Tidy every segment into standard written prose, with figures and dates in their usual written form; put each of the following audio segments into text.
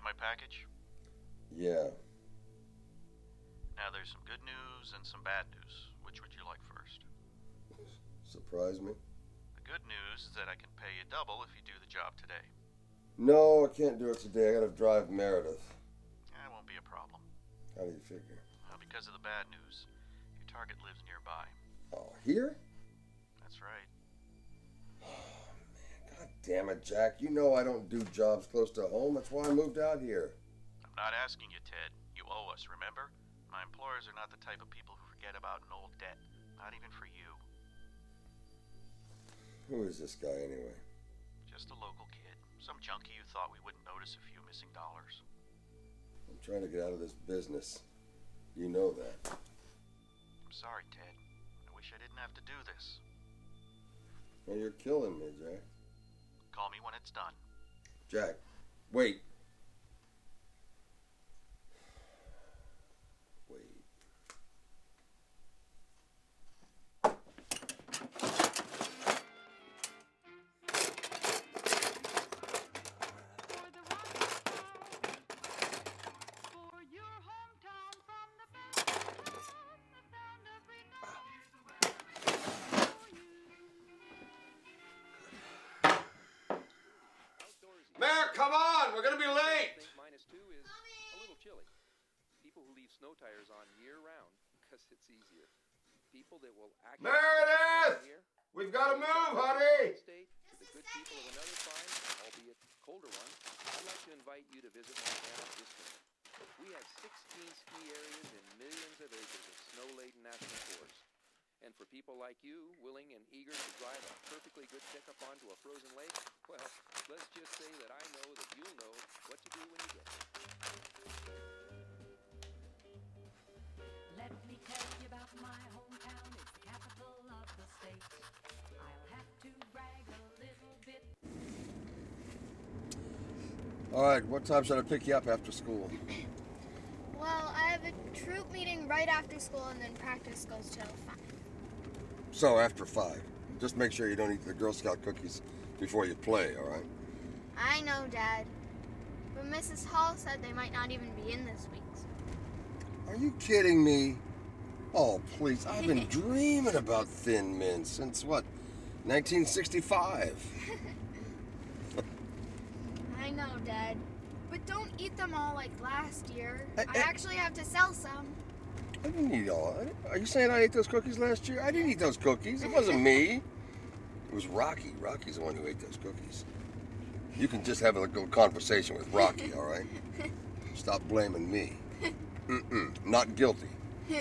my package? Yeah. Now there's some good news and some bad news. Which would you like first? Surprise me? The good news is that I can pay you double if you do the job today. No, I can't do it today. I gotta drive Meredith. That won't be a problem. How do you figure? Well, because of the bad news, your target lives nearby. Oh, here? That's right. Oh, man. God damn it, Jack. You know I don't do jobs close to home. That's why I moved out here. I'm not asking you, Ted. You owe us, remember? My employers are not the type of people who forget about an old debt. Not even for you. Who is this guy, anyway? Just a local kid. Some junkie who thought we wouldn't notice a few missing dollars. I'm trying to get out of this business. You know that. I'm sorry, Ted. I wish I didn't have to do this. Well, you're killing me, Jack. Call me when it's done. Jack, wait. Wait. Mayor, come on! We're gonna be late! -2 is a little chilly. People who leave snow tires on year-round because it's easier. People that will actually... Meredith! We've got to move, honey! ...state to the good people of another fine, albeit colder one, I'd like to invite you to visit Montana this winter. We have 16 ski areas and millions of acres of snow-laden national forests. And for people like you, willing and eager to drive a perfectly good pickup onto a frozen lake, well, let's just say that I know that you'll know what to do when you get there. Let me tell you about my hometown. It's the capital of the state. I'll have to brag a little bit. All right, what time should I pick you up after school? Well, I have a troop meeting right after school and then practice goes till 5. So, after 5. Just make sure you don't eat the Girl Scout cookies before you play, all right? I know, Dad. But Mrs. Hall said they might not even be in this week. Are you kidding me? Oh, please. I've been dreaming about Thin Mints since, what, 1965? I know, Dad. But don't eat them all like last year. I actually have to sell some. I didn't eat all. Are you saying I ate those cookies last year? I didn't eat those cookies. It wasn't me. It was Rocky. Rocky's the one who ate those cookies. You can just have a little conversation with Rocky, all right? Stop blaming me. Not guilty.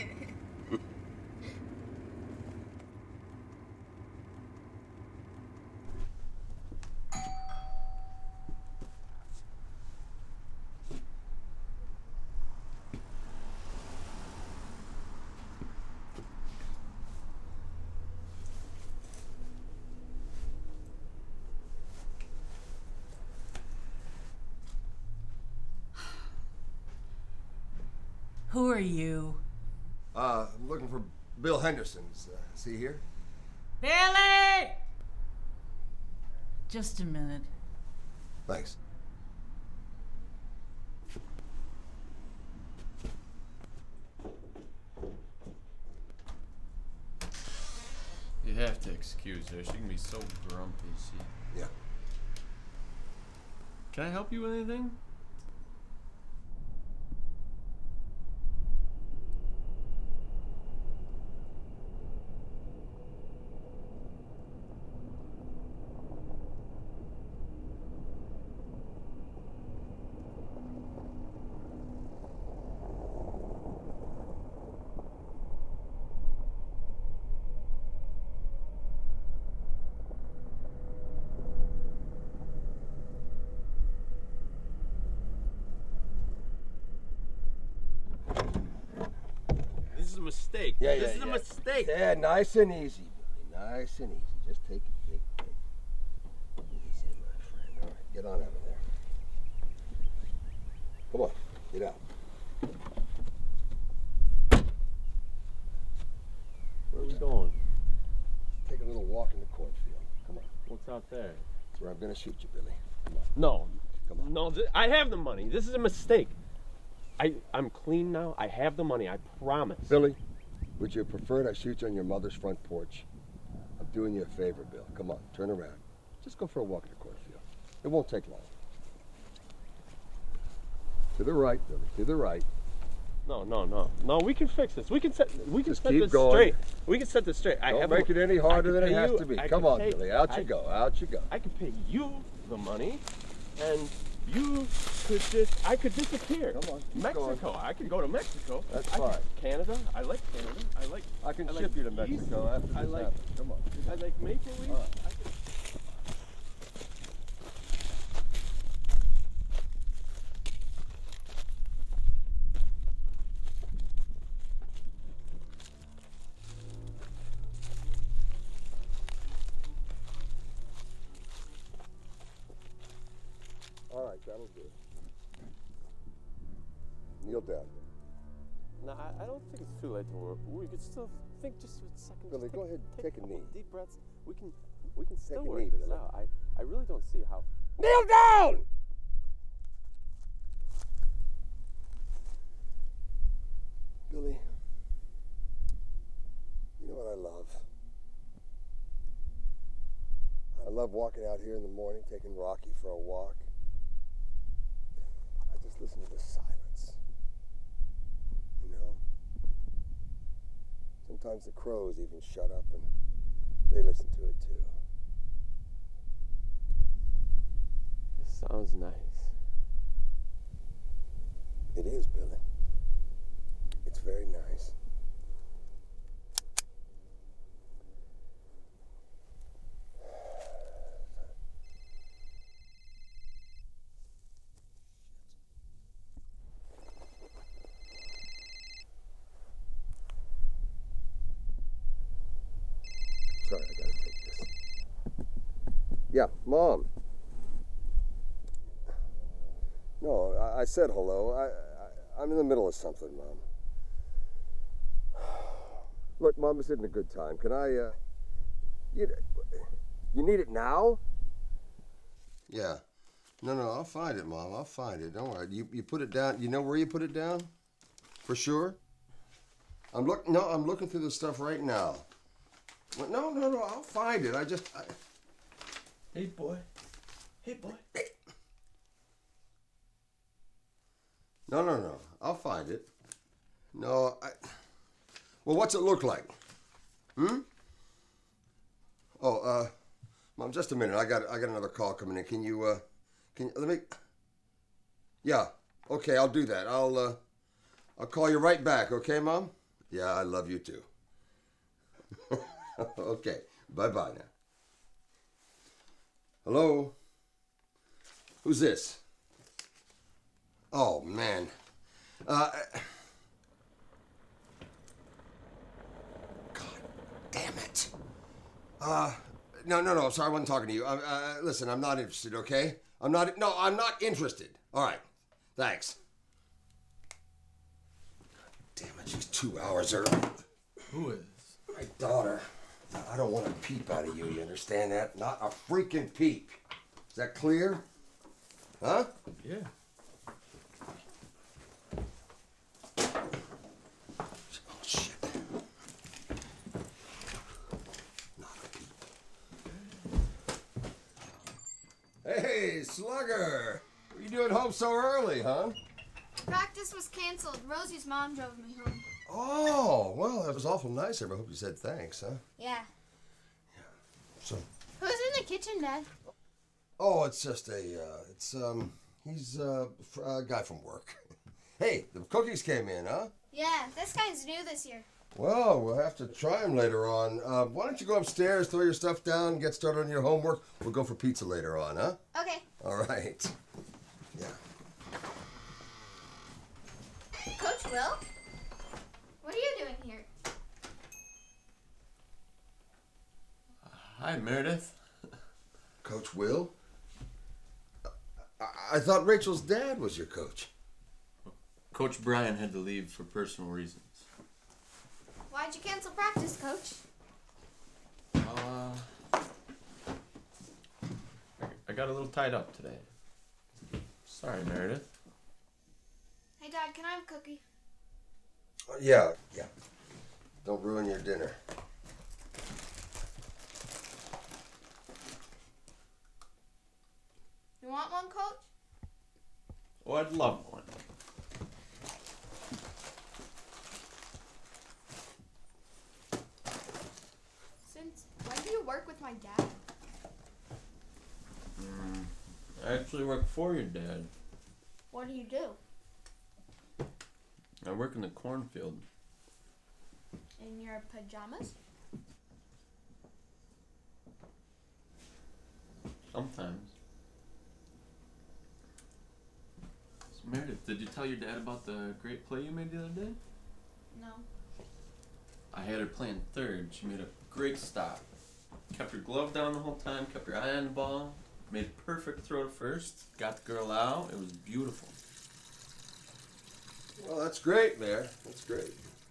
Who are you? I'm looking for Bill Henderson. Is he here? Billy! Just a minute. Thanks. You have to excuse her. She can be so grumpy. Yeah. Can I help you with anything? This is a mistake. This is a mistake. Yeah, nice and easy, Billy. Nice and easy. Just take it. Easy, my friend. All right, get on out of there. Come on, get out. Where are we going? Take a little walk in the cornfield. Come on. What's out there? That's where I'm gonna shoot you, Billy. Come on. No. Come on. No, I have the money. This is a mistake. I'm clean now. I have the money. I promise. Billy, would you prefer I shoot you on your mother's front porch? I'm doing you a favor, Bill. Come on, turn around. Just go for a walk in the cornfield. It won't take long. To the right, Billy. To the right. No. We can fix this. We can set Just this keep going. straight. We can set this straight. Don't make it any harder than it has to be. Come on, Billy. Out you go. Out you go. I can pay you the money, and I could disappear. Come on. Keep Mexico. going. I could go to Mexico. That's fine. Canada. I like Canada. I can I ship like you to peace. Mexico after this happens. Come on. I like Maple Leaf. All right. All right, that'll do. Kneel down. No, I don't think it's too late to work. We could still think just for a second. Billy, go ahead and take a couple knee. Deep breaths. We can still Take a work knee, this Billy. out. I really don't see how. Kneel down! Billy, you know what I love? I love walking out here in the morning, taking Rocky for a walk. I just listen to the silence. You know? Sometimes the crows even shut up and they listen to it too. This sounds nice. It is, Billy. It's very nice. Sorry, I gotta take this. Yeah, Mom. No, I said hello. I'm in the middle of something, Mom. Look, Mom, this isn't a good time. Can I, you need it now? Yeah. No, I'll find it, Mom. I'll find it. Don't worry. You put it down. You know where you put it down? For sure? I'm looking through the stuff right now. Well, no, I'll find it. Hey, boy. No. I'll find it. No, well, what's it look like? Oh, Mom, just a minute. I got another call coming in. Can you let me? Yeah. Okay, I'll do that. I'll call you right back. Okay, Mom? Yeah, I love you too. Okay. Bye-bye now. Hello? Who's this? Oh, man. God damn it. No. Sorry, I wasn't talking to you. Listen, I'm not interested, okay? I'm not interested. All right. Thanks. Damn it, she's 2 hours early. Who is? My daughter. I don't want a peep out of you, you understand that? Not a freaking peep. Is that clear? Huh? Yeah. Oh, shit. Not a peep. Hey, Slugger! What are you doing home so early, huh? Practice was canceled. Rosie's mom drove me home. Oh, well, that was awful nice of her. I hope you said thanks, huh? Yeah. So, Who's in the kitchen, Dad? oh, it's just he's a guy from work. Hey, the cookies came in, huh? Yeah, this guy's new this year. Well, we'll have to try them later on. Why don't you go upstairs, throw your stuff down, and get started on your homework? We'll go for pizza later on, huh? Okay. All right. Yeah. Coach Will? What are you doing here? Hi, Meredith. Coach Will? I thought Rachel's dad was your coach. Coach Brian had to leave for personal reasons. Why'd you cancel practice, Coach? I got a little tied up today. Sorry, Meredith. Hey, Dad, can I have a cookie? Yeah. Don't ruin your dinner. You want one, Coach? Oh, I'd love one. Since when do you work with my dad? I actually work for your dad. What do you do? I work in the cornfield. In your pajamas? Sometimes. So Meredith, did you tell your dad about the great play you made the other day? No. I had her playing third. She made a great stop. Kept her glove down the whole time, kept her eye on the ball, made a perfect throw to first, got the girl out. It was beautiful. Well, that's great, Mayor. That's great.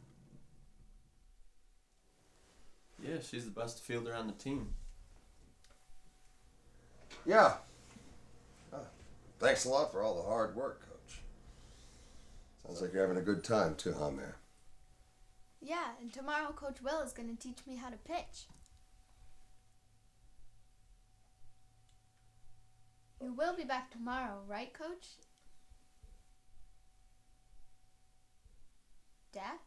Yeah, she's the best fielder on the team. Yeah. Thanks a lot for all the hard work, Coach. Sounds like you're having a good time, too, huh, Mayor? Yeah, and tomorrow Coach Will is going to teach me how to pitch. You will be back tomorrow, right, Coach? Dad?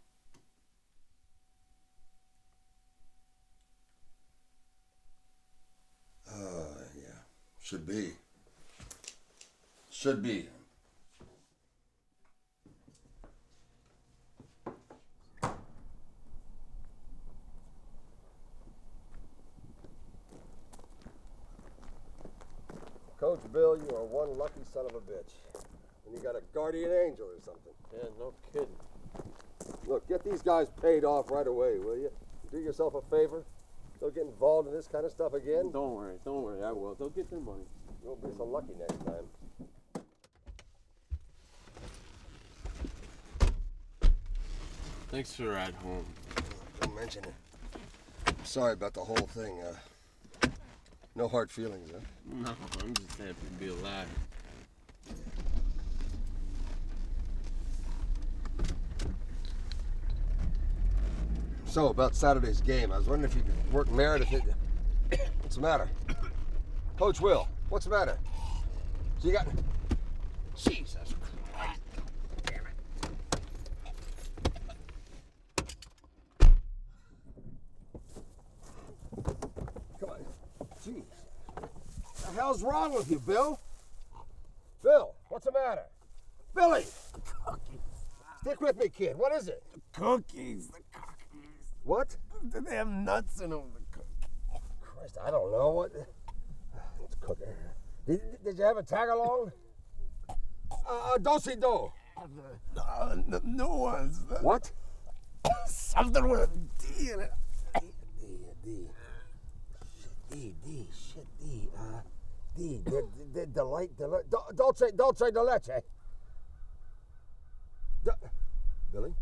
Yeah. Should be. Should be. Coach Bill, you are one lucky son of a bitch. And you got a guardian angel or something. Yeah, no kidding. Look, get these guys paid off right away, will you? Do yourself a favor. Don't get involved in this kind of stuff again. Don't worry, I will. They'll get their money. You won't be so lucky next time. Thanks for the ride home. Don't mention it. I'm sorry about the whole thing. No hard feelings, huh? No, I'm just happy to be alive. So, about Saturday's game, I was wondering if you could work Meredith. What's the matter? Coach Will, what's the matter? So you got... Jesus Christ. Damn it. Come on. Jeez. What the hell's wrong with you, Bill? Bill, what's the matter? Billy! Stick with me, kid. What is it? Cookies, the cookies. What? They have nuts in them, the cookies. Christ, I don't know what. It's cooking. Did you have a tag along? Do-si-do. The new ones. What? Something with a D in it. D. Shit, D. Delight. Dolce de leche. Billy?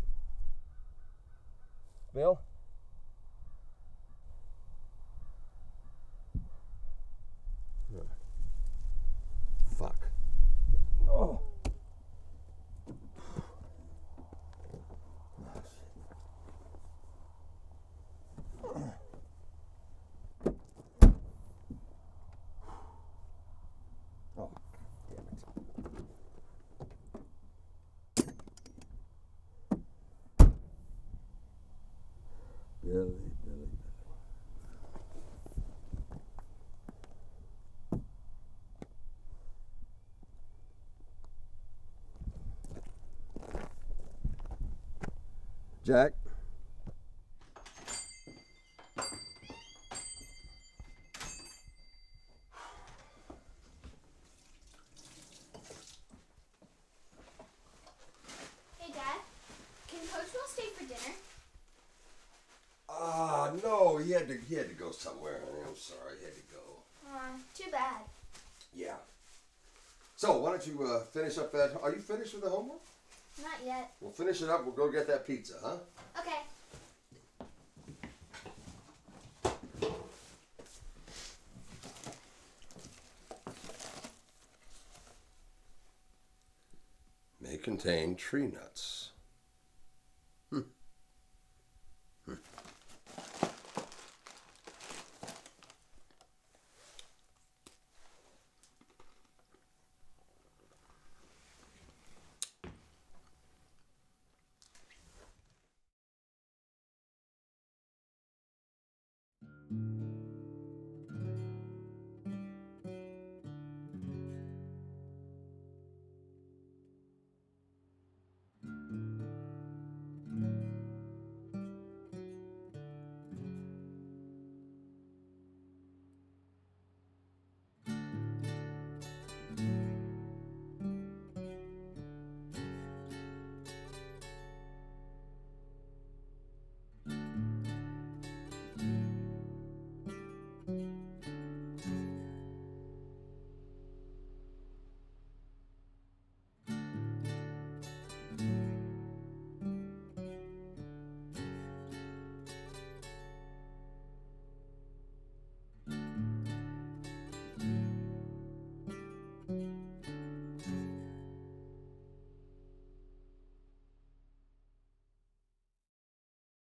Bill? Fuck. Oh. Oh, damn it. Billy. Jack? Hey, Dad. Can Coach Will stay for dinner? No, he had to go somewhere, honey. I'm sorry, he had to go. Too bad. Yeah. So, why don't you finish up that... Are you finished with the homework? Not yet. We'll finish it up. We'll go get that pizza, huh? Okay. contain tree nuts.